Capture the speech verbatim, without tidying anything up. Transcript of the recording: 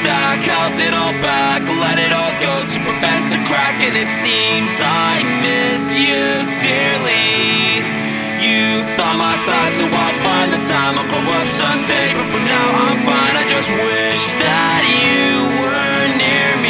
stack, held it all back, let it all go to prevent a crack. And it seems I miss you dearly. You thought my side, so I'll find the time. I'll grow up someday, but for now I'm fine. I just wish that you were near me.